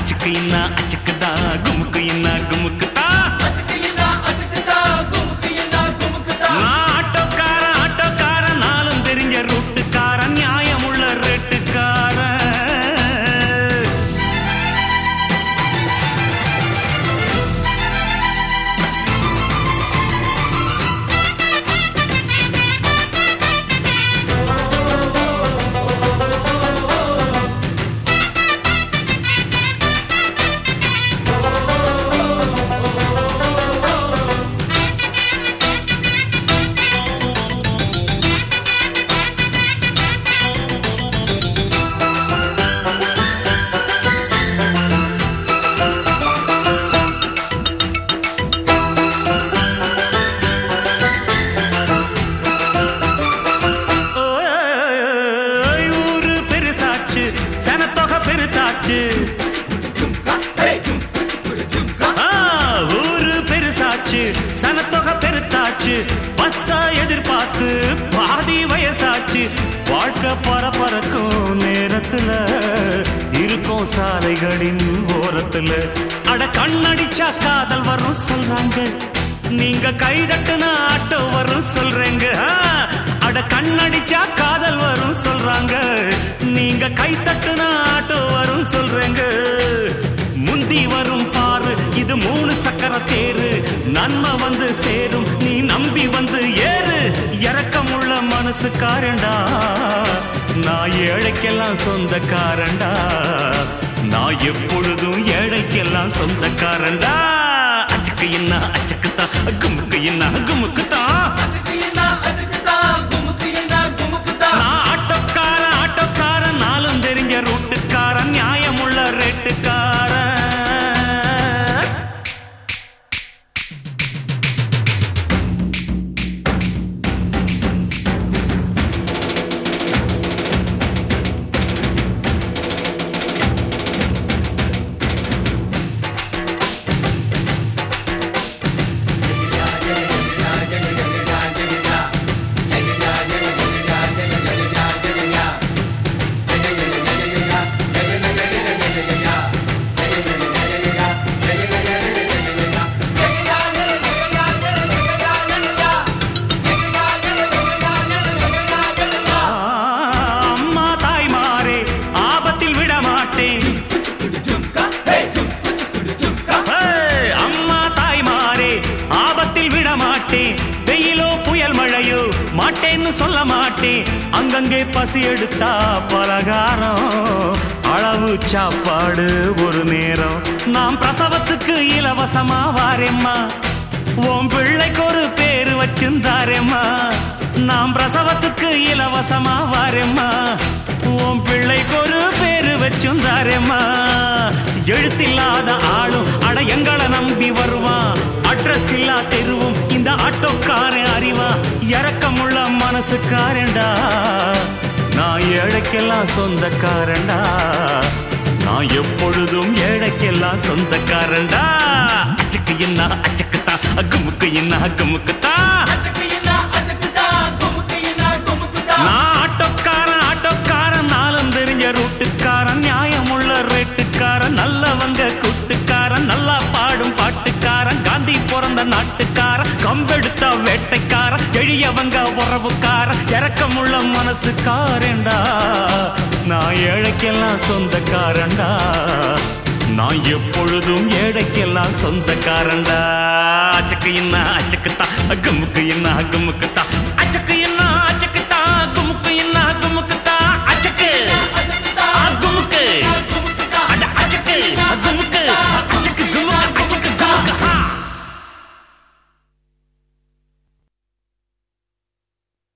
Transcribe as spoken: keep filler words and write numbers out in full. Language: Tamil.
அச்சுக்கு இன்னா அச்சுக்குதா குமுக்கு இன்னா குமுக்குதா நான் ஆட்டோக்காரன் ஆட்டோக்காரன் நாளும் தெரிஞ்ச ரூட்டுக்காரன் நியாயமுள்ள ரேட்டுக்காரன் சனத்தொகை பெருத்தாச்சு ஊரு பெருசாச்சு சனத்தொகை பெருத்தாச்சு பஸ்ஸா எதிர்பார்த்து பாதி வயசாச்சு வாழ்க்கை பரபரக்கும் நேரத்துல இருக்கும் சாலைகளின் ஓரத்துல அட கண்ணடிச்சா காதல் வரும் சொல்றாங்க நீங்க கை தட்டுனா ஆட்டோ வரும் சொல்றேங்க அட கண்ணடிச்சா காதல் வரும் சொல்றாங்க நீங்க கை தட்டுனா ஆட்டோ வரும் சொல்றேங்க முந்தி வரும் பாரு இது மூணு சக்கர தேரு நன்மை வந்து சேரும் நீ நம்பி வந்து ஏறு இறக்கமுள்ள மனசுக்காரண்டா நான் ஏழைக்கெல்லாம் சொந்தக்காரண்டா நான் எப்பொழுதும் ஏழைக்கெல்லாம் சொந்தக்காரண்டா அச்சுக்கு என்ன அச்சுக்குத்தா குமுக்கு என்ன குமுக்குத்தா நான் ஆட்டோக்காரன் ஆட்டோக்காரன் நாளும் தெரிஞ்ச ரூட்டுக்காரன் நியாயமுள்ள ரேட்டுக்காரன் வெயிலோ புயல் மழையோ மாட்டேன்னு சொல்ல மாட்டேன் அங்கங்கே பசி எடுத்தா பலகாரம் அளவு சாப்பாடு ஒரு நேரம் நாம் பிரசவத்துக்கு இலவசமா வாரேம்மா உன் பிள்ளைக்கு ஒரு பேரு வச்சிருந்தாரேம்மா நாம் பிரசவத்துக்கு இலவசமா வாரேம்மா உன் பிள்ளைக்கு ஒரு பேரு வச்சிருந்தாரேம்மா எழுத்தில்லாத ஆளும் அட எங்களை நம்பி வருவான் அட்ரஸ் இல்லா தெருவும் இந்த ஆட்டோக்காரன் அறிவா இறக்கமுள்ள மனசுக்காரண்டா நான் ஏழைக்கெல்லாம் சொந்தக்காரண்டா நான் எப்பொழுதும் ஏழைக்கெல்லாம் சொந்தக்காரண்டா அச்சுக்கு என்ன அச்சுக்குத்தா குமுக்கு என்ன குமுக்குத்தா நான் ஆட்டோக்காரன் ஆட்டோக்காரன் நாளும் தெரிஞ்ச ரூட்டுக்காரன் நியாயமுள்ள ரேட்டுக்காரன் நல்லவங்க கூட்டுக்காரன் நல்லா பாடும் பாட்டுக்காரன் காந்தி பிறந்த நாட்டுக்காரன் கம்பெடுத்த வேட்டைக்காரன் எளியவங்க உறவுக்காரன் இறக்கமுள்ள மனசுக்காரண்டா நான் ஏழைக்கெல்லாம் சொந்தக்காரண்டா நான் எப்பொழுதும் ஏழைக்கெல்லாம் சொந்தக்காரண்டா அச்சுக்கு என்ன அச்சுக்குத்தா குமுக்கு என்ன குமுக்குத்தா அச்சுக்கு